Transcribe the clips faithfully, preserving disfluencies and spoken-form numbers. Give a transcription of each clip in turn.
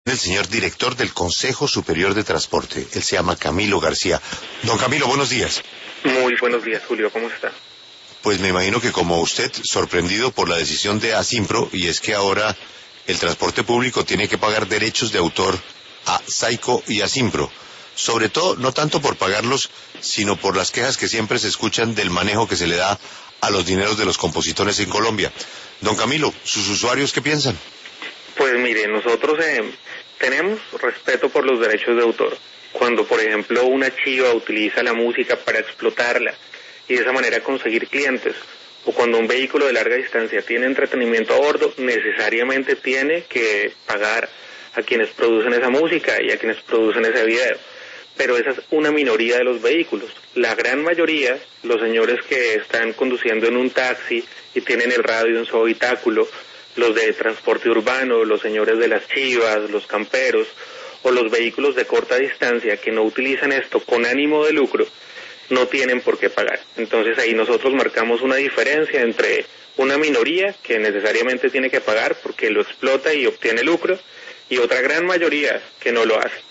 El señor director del Consejo Superior de Transporte. Él se llama Camilo García. Don Camilo, buenos días. Muy buenos días, Julio. ¿Cómo está? Pues me imagino que como usted, sorprendido por la decisión de Asimpro, y es que ahora el transporte público tiene que pagar derechos de autor a Saico y Asimpro. Sobre todo, no tanto por pagarlos, sino por las quejas que siempre se escuchan del manejo que se le da a los dineros de los compositores en Colombia. Don Camilo, ¿sus usuarios qué piensan? Pues mire, nosotros eh, tenemos respeto por los derechos de autor. Cuando, por ejemplo, una chiva utiliza la música para explotarla y de esa manera conseguir clientes, o cuando un vehículo de larga distancia tiene entretenimiento a bordo, necesariamente tiene que pagar a quienes producen esa música y a quienes producen ese video. Pero esa es una minoría de los vehículos. La gran mayoría, los señores que están conduciendo en un taxi y tienen el radio en su habitáculo, los de transporte urbano, los señores de las chivas, los camperos o los vehículos de corta distancia que no utilizan esto con ánimo de lucro, no tienen por qué pagar. Entonces ahí nosotros marcamos una diferencia entre una minoría que necesariamente tiene que pagar porque lo explota y obtiene lucro y otra gran mayoría que no lo hace.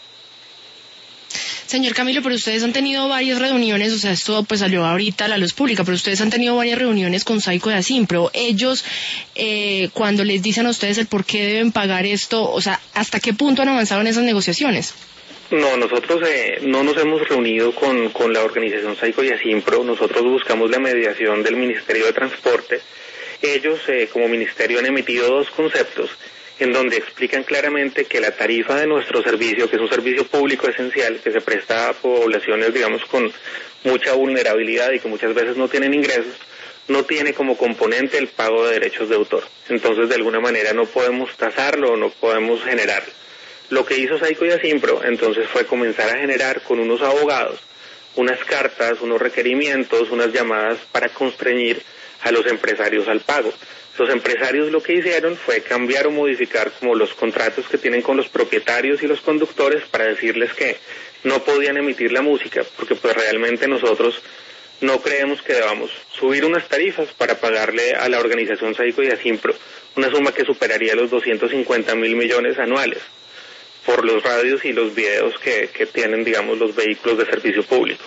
Señor Camilo, pero ustedes han tenido varias reuniones, o sea, esto pues salió ahorita a la luz pública, pero ustedes han tenido varias reuniones con Saico y Asimpro. Ellos, eh, cuando les dicen a ustedes el por qué deben pagar esto, o sea, ¿hasta qué punto han avanzado en esas negociaciones? No, nosotros eh, no nos hemos reunido con, con la organización Saico y Asimpro. Nosotros buscamos la mediación del Ministerio de Transporte. Ellos, eh, como ministerio, han emitido dos conceptos en donde explican claramente que la tarifa de nuestro servicio, que es un servicio público esencial, que se presta a poblaciones, digamos, con mucha vulnerabilidad y que muchas veces no tienen ingresos, no tiene como componente el pago de derechos de autor. Entonces, de alguna manera, no podemos tasarlo o no podemos generarlo. Lo que hizo Saico y Asimpro, entonces, fue comenzar a generar con unos abogados unas cartas, unos requerimientos, unas llamadas para constreñir a los empresarios al pago. Los empresarios lo que hicieron fue cambiar o modificar como los contratos que tienen con los propietarios y los conductores para decirles que no podían emitir la música, porque pues realmente nosotros no creemos que debamos subir unas tarifas para pagarle a la organización Saico y Asimpro una suma que superaría los doscientos cincuenta mil millones anuales por los radios y los videos que, que tienen, digamos, los vehículos de servicio público.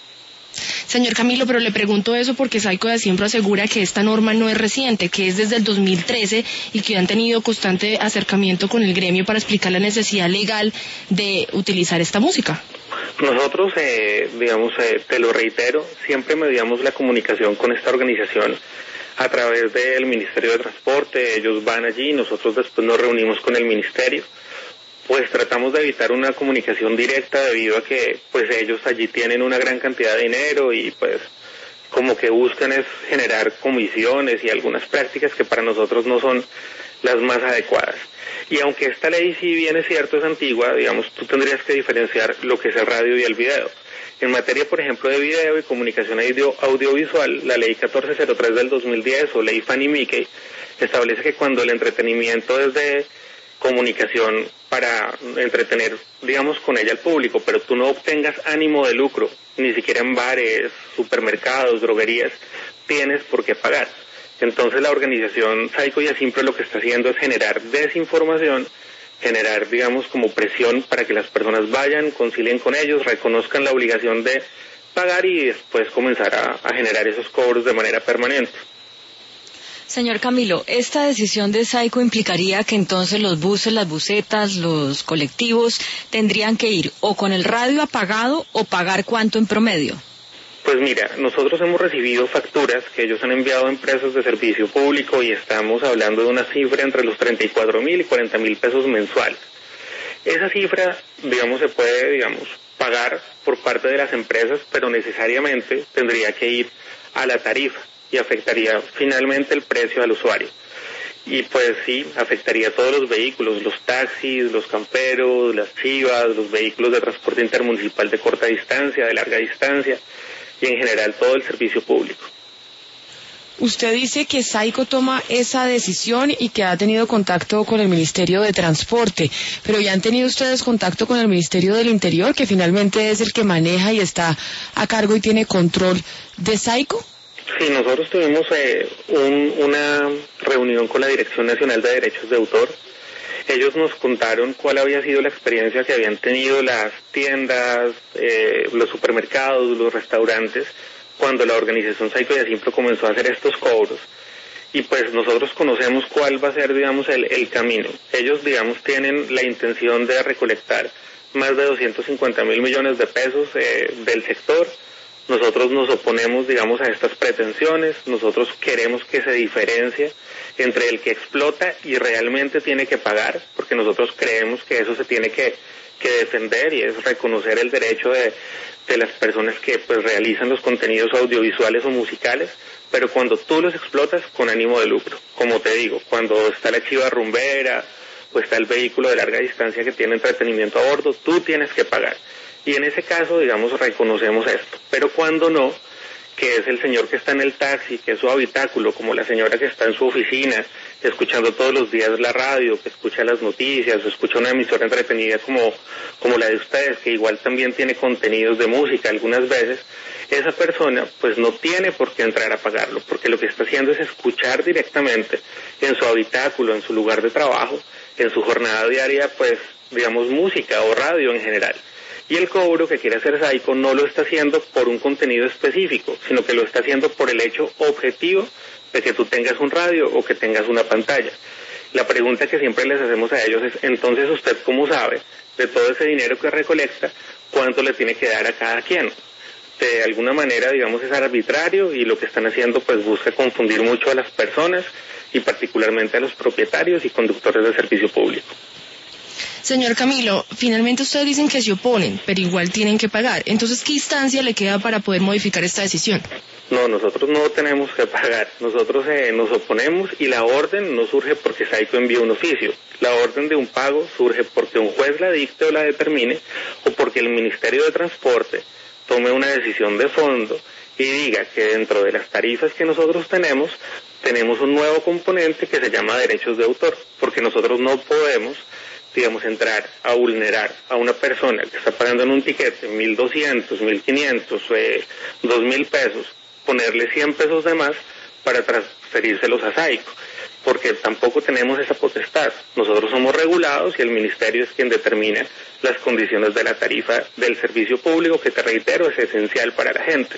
Señor Camilo, pero le pregunto eso porque Saico y Asimpro asegura que esta norma no es reciente, que es desde el dos mil trece y que han tenido constante acercamiento con el gremio para explicar la necesidad legal de utilizar esta música. Nosotros, eh, digamos, eh, te lo reitero, siempre mediamos la comunicación con esta organización a través del Ministerio de Transporte. Ellos van allí, nosotros después nos reunimos con el Ministerio. Pues tratamos de evitar una comunicación directa debido a que pues ellos allí tienen una gran cantidad de dinero y pues como que buscan es generar comisiones y algunas prácticas que para nosotros no son las más adecuadas. Y aunque esta ley, si bien es cierto, es antigua, digamos, tú tendrías que diferenciar lo que es el radio y el video. En materia, por ejemplo, de video y comunicación audio, audiovisual, la ley catorce cero tres del dos mil diez o ley Fannie Mickey establece que cuando el entretenimiento es de comunicación para entretener, digamos, con ella al público, pero tú no obtengas ánimo de lucro, ni siquiera en bares, supermercados, droguerías, tienes por qué pagar. Entonces la organización Saico y Asimpro lo que está haciendo es generar desinformación, generar, digamos, como presión para que las personas vayan, concilien con ellos, reconozcan la obligación de pagar y después comenzar a, a generar esos cobros de manera permanente. Señor Camilo, ¿esta decisión de Saico implicaría que entonces los buses, las busetas, los colectivos tendrían que ir o con el radio apagado o pagar cuánto en promedio? Pues mira, nosotros hemos recibido facturas que ellos han enviado a empresas de servicio público y estamos hablando de una cifra entre los treinta y cuatro mil y cuarenta mil pesos mensuales. Esa cifra, digamos, se puede, digamos, pagar por parte de las empresas, pero necesariamente tendría que ir a la tarifa y afectaría finalmente el precio al usuario. Y pues sí, afectaría a todos los vehículos, los taxis, los camperos, las chivas, los vehículos de transporte intermunicipal de corta distancia, de larga distancia, y en general todo el servicio público. Usted dice que Saico toma esa decisión y que ha tenido contacto con el Ministerio de Transporte, pero ¿ya han tenido ustedes contacto con el Ministerio del Interior, que finalmente es el que maneja y está a cargo y tiene control de Saico? Sí, nosotros tuvimos eh, un, una reunión con la Dirección Nacional de Derechos de Autor Ellos nos contaron cuál había sido la experiencia que habían tenido las tiendas, eh, los supermercados, los restaurantes, cuando la organización Saico y Asimpro comenzó a hacer estos cobros. Y pues nosotros conocemos cuál va a ser, digamos, el, el camino. Ellos, digamos, tienen la intención de recolectar más de doscientos cincuenta mil millones de pesos eh, del sector. Nosotros nos oponemos, digamos, a estas pretensiones. Nosotros queremos que se diferencie entre el que explota y realmente tiene que pagar, porque nosotros creemos que eso se tiene que, que defender, y es reconocer el derecho de, de las personas que pues realizan los contenidos audiovisuales o musicales, pero cuando tú los explotas con ánimo de lucro. Como te digo, cuando está la chiva rumbera o está el vehículo de larga distancia que tiene entretenimiento a bordo, tú tienes que pagar. Y en ese caso, digamos, reconocemos esto. Pero cuando no, que es el señor que está en el taxi, que es su habitáculo, como la señora que está en su oficina, escuchando todos los días la radio, que escucha las noticias, o escucha una emisora entretenida como, como la de ustedes, que igual también tiene contenidos de música algunas veces, esa persona pues no tiene por qué entrar a pagarlo, porque lo que está haciendo es escuchar directamente en su habitáculo, en su lugar de trabajo, en su jornada diaria, pues digamos música o radio en general. Y el cobro que quiere hacer Saico no lo está haciendo por un contenido específico, sino que lo está haciendo por el hecho objetivo de que tú tengas un radio o que tengas una pantalla. La pregunta que siempre les hacemos a ellos es, entonces, ¿usted cómo sabe de todo ese dinero que recolecta, cuánto le tiene que dar a cada quien? De alguna manera, digamos, es arbitrario, y lo que están haciendo pues busca confundir mucho a las personas y particularmente a los propietarios y conductores de servicio público. Señor Camilo, finalmente ustedes dicen que se oponen, pero igual tienen que pagar. Entonces, ¿qué instancia le queda para poder modificar esta decisión? No, nosotros no tenemos que pagar. Nosotros eh, nos oponemos, y la orden no surge porque Saico envió un oficio. La orden de un pago surge porque un juez la dicte o la determine, o porque el Ministerio de Transporte tome una decisión de fondo y diga que dentro de las tarifas que nosotros tenemos, tenemos un nuevo componente que se llama derechos de autor, porque nosotros no podemos, digamos, entrar a vulnerar a una persona que está pagando en un tiquete mil doscientos, mil quinientos, eh, dos mil pesos, ponerle cien pesos de más para transferírselos a Saico, porque tampoco tenemos esa potestad. Nosotros somos regulados y el ministerio es quien determina las condiciones de la tarifa del servicio público, que, te reitero, es esencial para la gente.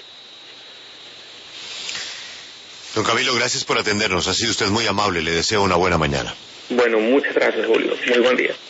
Don Camilo, gracias por atendernos. Ha sido usted muy amable. Le deseo una buena mañana. Bueno, muchas gracias, Julio. Muy buen día.